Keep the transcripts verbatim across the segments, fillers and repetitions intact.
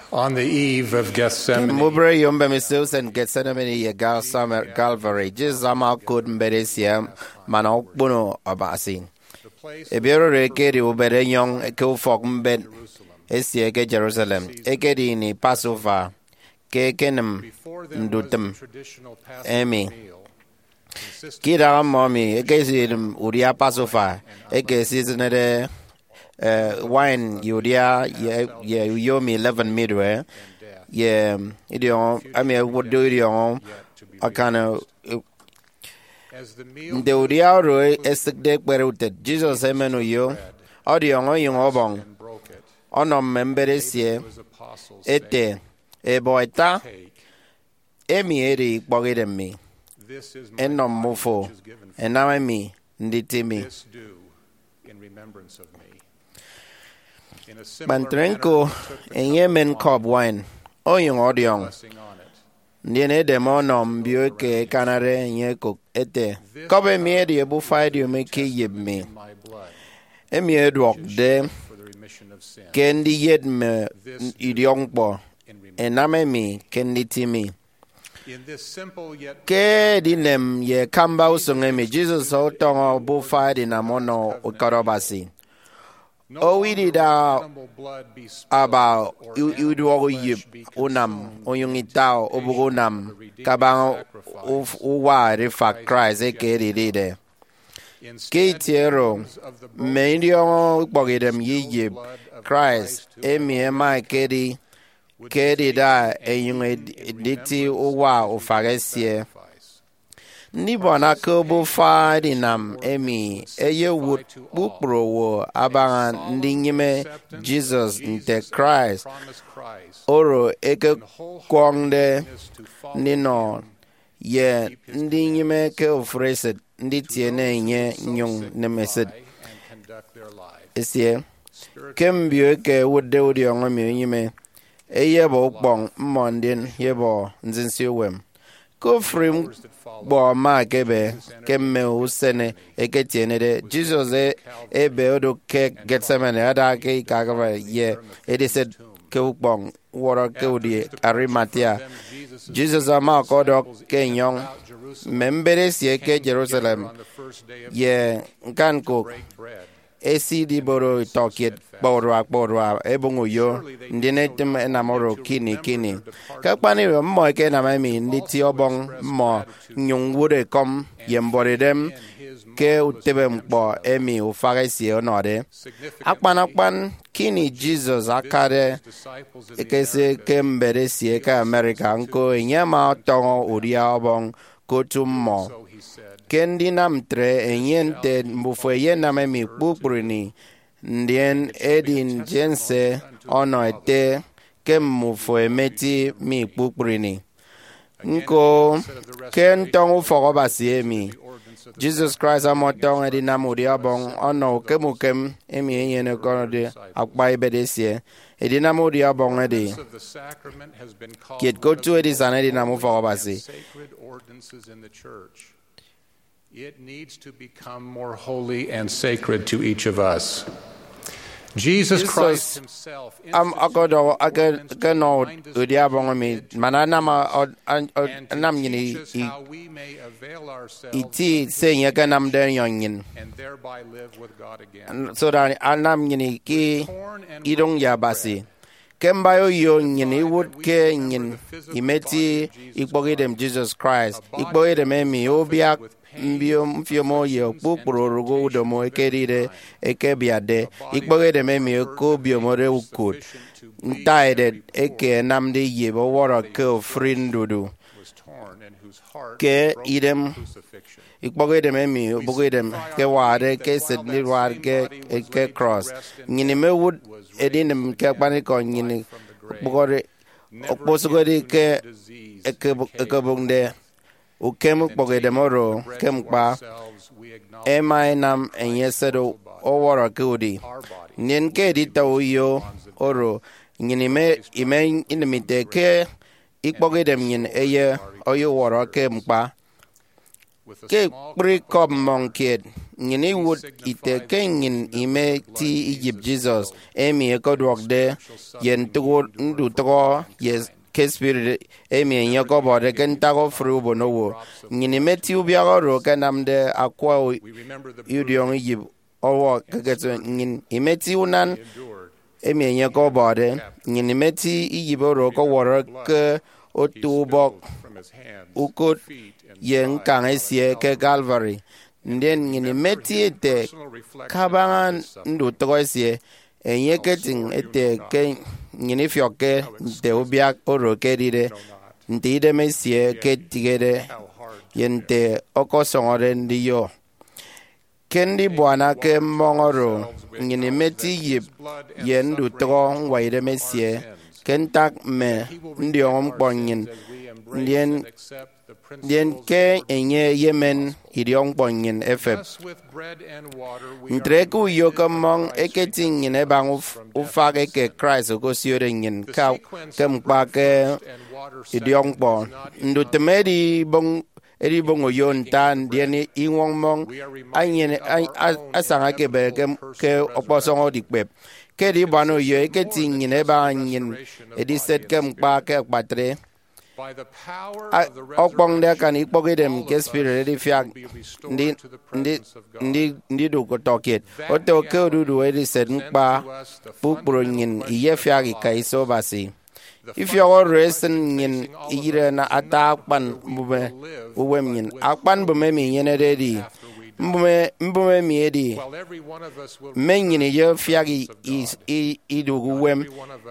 On the eve of Gethsemane, Mubre yombe misus and Gethsemane ye gal summer Calvary. Jesus ama kud mberesia manok buno abasin. Ebioro rekeri ubere nyong eke ufok mbed esi eke Jerusalem. Eke di ni Passover ke kenem ndutem emi. Kira mami eke si uria Passover eke seasonede Uh, wine yudia ye ye yomi eleven midway ye idiom I mean what do idiom I kind of the udia ro esek de perute Jesus emenu yo audio ngoyin obong onom membere sie ete e boita emi eri bogede mi enom mofo enama mi nditimi Bantrenko en Yemen cob wine. O yung odiong. Ndiene demonom bio ke kanare nye cook ete. Kobe miedi ebu fight you make yib me. Emi edwok de kendi yed me idiong po. Ename mi kendi timi. Ke dinem ye kamba usungemi Jesus o tongo bu fight in amono ukarobasi. Oh, we did uh, about you you do all you unam oyungitao obugunam kabang uf uwa refa Christ eke dide. Ketiero mendio bogedem yib Christ emi ema kedi kedi da eyungediti uwa ufagesie. Nibona kobo fa dinam emi eye wood bukro wo abangan ndingime Jesus nte Christ oro eke kwongde nino ye ndingime ke ofreset nditie na enye nyong nemeset esie kembio ke wode wode ongomi nyime eye bo kpong mmondin yebo nzinsiwem ko frame bo ma kebe kemme usene eketiene de Jesus e ebe odo ke Gethsemane ada ke kagaba ye it is said ke ukbong woro ke odi Arimathea Jesus ama kodo ke nyong membere sie ke Jerusalem ye kan ko esi di boro tokiet boro akboro ebungu yo ndine tem enamoro kini kini kakpani mo ke na mami nditi obong mo nyung wude kom yembore dem ke utebe mpo emi ufagesi onode akpan akpan kini Jesus akade ekese kembere sie ka America nko nyama tongo uria obong kotummo kendi namtre enyente mbufwe yena memi kpukpuruni ndien edin jense ono ete kemmufwe meti mi kpukpuruni nko kentong ufoko basi emi Jesus Christ amotong edin namudi abong ono kemukem emi enyene kono de akpa ibedesie edin namudi abong edi kiet kotu edisane edin namufoko basi. It needs to become more holy and sacred to each of us. Jesus Christ himself am agodo agano udiabong mi manana ma nam yini iti senya kanam den yongin and thereby live with God again. So that anam yini ki idong yabasi kembayo yo nyini would ke nyin imeti ikbogedem Jesus Christ ikbogedem emi obia mbio mfio moyo kpukpuru rugo udomo ekerire ekebiade ikpogede memi ko biomore ukut ntaide eke namdi yebo woro ke frindudu ke idem ikpogede memi obogede ke ware ke sedni war ke ke cross nyini me wood edinem ke paniko nyini bogore okposogode ke eke ekabunde ukem bogede moro kempa emai nam enyesedo oworo kudi nin ke dita uyo oro nyinime ime inimite ke ikbogede myin eye oyo woro kempa ke pri kom monked nyini wut ite ke nyin ime ti Egypt Jesus emi ko dwok de yen tugo ndu tugo yes ke spirit emi nya ko bode ken ta ko fru bono wo nyini meti ubia ro kanam de akwa yudiong Egypt owo kegeto nyin imeti unan emi nya ko bode nyini meti Egypt ro ko woro ke otubok ukot yen kan esie ke Calvary nden ngini meti ete kabangan ndu togosie enye keting ete ke ngini fioke de ubia oro kedide ndide mesie ke tigede yente okosongore ndiyo kendi bwana ke mongoro ngini meti yip yendu togo waide mesie kentak me ndiom bonyin ndien ndien ke enye Yemen idiong bonyin efeb Ndreku yo kamong eketing in ebang ufag eke Christ go siorengin ka kempa ke idiong bon ndutemedi bong edi bongo yon tan dieni ingwong mong anyen asanga ke be ke oposongo dikbeb ke di bano yo eketing in ebang yin edi set kempa ke patre okpong de kan ikpoge dem ke spirit di fiak ndi ndi ndi ndi do ko toket o to ke du du edi set mpa pukbronyin iye fiak kai so basi if you are resen yin ire na atakpan bube uwem yin akpan bume mi yene dedi mbume mbume mi edi men yin ye fiak is i do uwem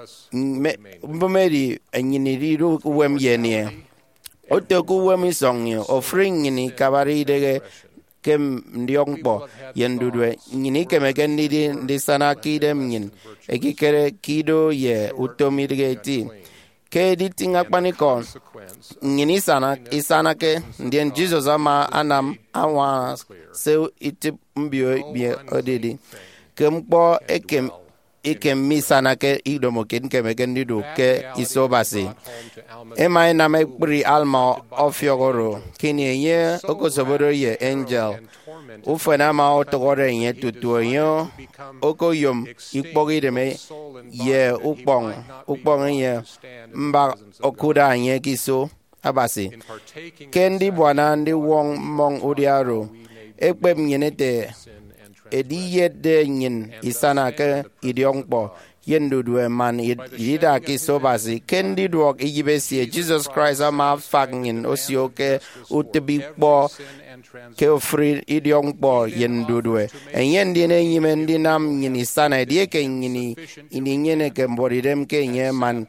mbume di yin di do uwem yene o to ku uwem song yo offering yin kabari de kem ndiong po yen dudwe yin keme ken di di sana kidem yin ekikere kido ye utomi de ti ke di tinga panikon ngini sana isana ke ndien Jesus ama anam awa se iti mbio bie odedi kempo ekem ikem misana ke idomo ken keme ken didu ke isobasi ema na me pri alma ofiogoro kini ye okosoboro ye angel ufena ma otogore ye tutuyo okoyom ikpogi de me ye upong upong ye mba okuda ye kiso abasi kendi bwana ndi wong mong udiaro ekpem yenete ediye de nyin isana ke idiongpo yendu dwe man yida kiso basi kendi dwok ijibesi Jesus Christ ama fagin osioke utebikpo ke ofri idiongpo yendu dwe enyendi ne nyimendi nam nyini sana die ke nyini ini nyene ke mboridem ke nyeman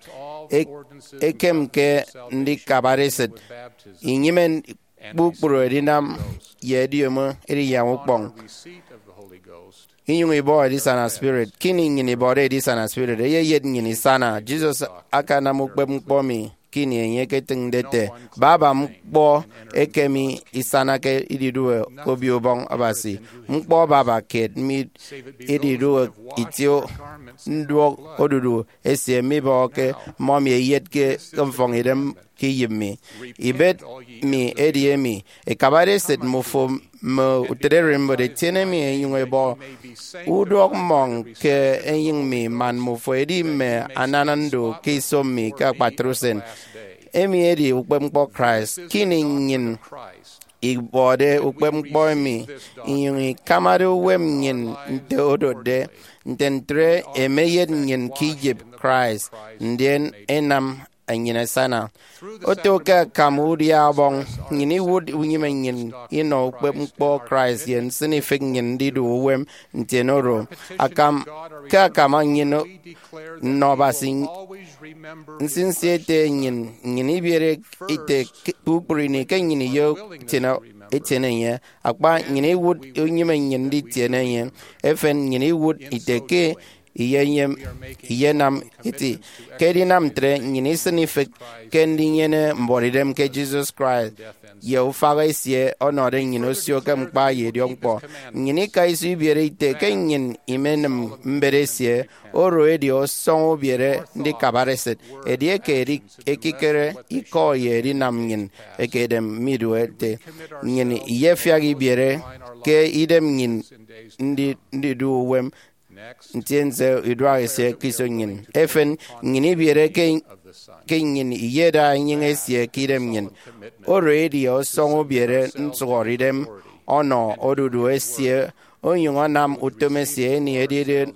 ekem ke ndi kabareset inyimen bukpuro edinam yediyomo edi yamukpong inyungi bo edi sana spirit kini nyini bode edi sana spirit ye yed nyini sana Jesus akana mukpe mukpomi kini enye ke tengdete baba mukpo ekemi isana ke ididuwe kobi obong abasi mukpo baba ket mi ididuwe itio ndwo odudu ese mi bo ke mom ye yed ke komfong idem ki yimi ibet mi edi emi e kabare set mufo mo utere mo de tenemi enywe bo udok mong ke enying mi man mufo edi me ananando ke so mi ka patrusen emi edi ukpempo Christ kiningin ibode ukpempo mi inyungi kamadu wem nyin nte odode ntentre emeyed nyin kijib Christ ndien enam anyina sana otoka kamudia bong ngini wood unyimen yin ino kpempo Christ yen sinifik nyin didu wem ntenoro akam ka kama nyino no basin nsinsiete nyin ngini biere ite pupuri ke ngini yo tena eteneye akpa ngini wood unyimen yin di teneye efen ngini wood iteke iye nyem iye nam iti kedi nam tre nyini snifik kendi nyene mboridem ke Jesus Christ ye ufaga isie onore nyino sio kem kpa ye diongpo nyini kai su biere ite ke nyin imenem mberesie oro edio son biere ndi kabareset edie ke ekikere iko ye ri nam nyin ekedem midwete nyin ye fiagi biere ke idem nyin ndi ndi du wem ntienze idwa ese kiso nyin efen nyini biere ke ke nyin yeda nyin esie kidem nyin already o songo biere nsoridem ono odudu esie onyunga nam utomesie ni ediden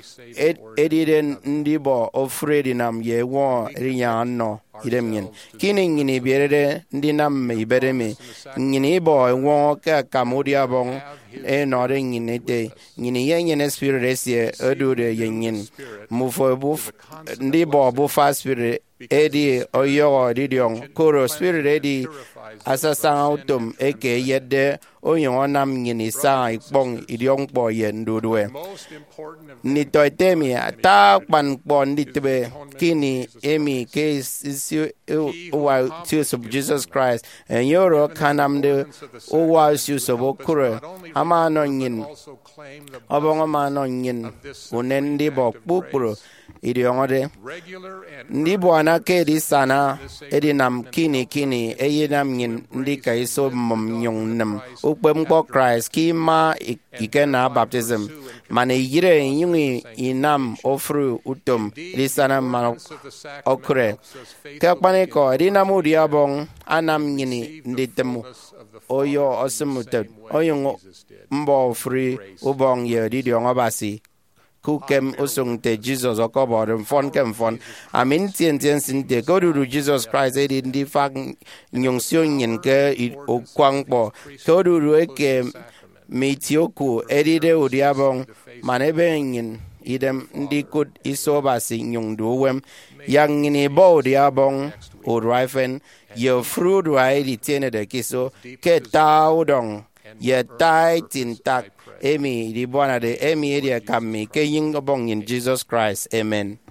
ediden ndibo ofredi nam ye wo riyanno idem nyin kini nyini biere ndi nam ibereme nyini bo wo ka kamudia bon e nore nyini te nyini ye nyene spirit esie odude ye nyin mufo buf ndi bo bu fa spirit edi oyo didion koro spirit edi asasang autum eke yede onyo nam nyini sa ikpong idiong po yen dudwe ni toitemi ta kpan pon ditbe kini emi ke isi wa to sub Jesus Christ and yoro kanam de o wa su so kure ama no nyin obongo ma no nyin unendi bo pupuro idiongode ndi bwana ke di sana edinam kini kini eyinam nyin ndi ka iso mom nyong nam ukpem ko Christ ki ma ikena baptism mane yire yungi inam ofru utum di sana ma okre ka pane ko edinam udiabong anam nyini ndi temu oyo osumutet oyo mbo free ubong ye di diongobasi kukem usung te Jesus okobor fon kem fon amin tien tien sin te go to Jesus Christ e di fang nyong sio nyin ke o kwang po go to ke mitioku e de odiabong manebe nyin idem ndi kut isoba si nyong duwem yang ni bo diabong o rifen ye fruit right di tiene de kiso ke taudong ye tai tin tak emi di bwana de emi dia kami ke ying obong in Jesus Christ amen.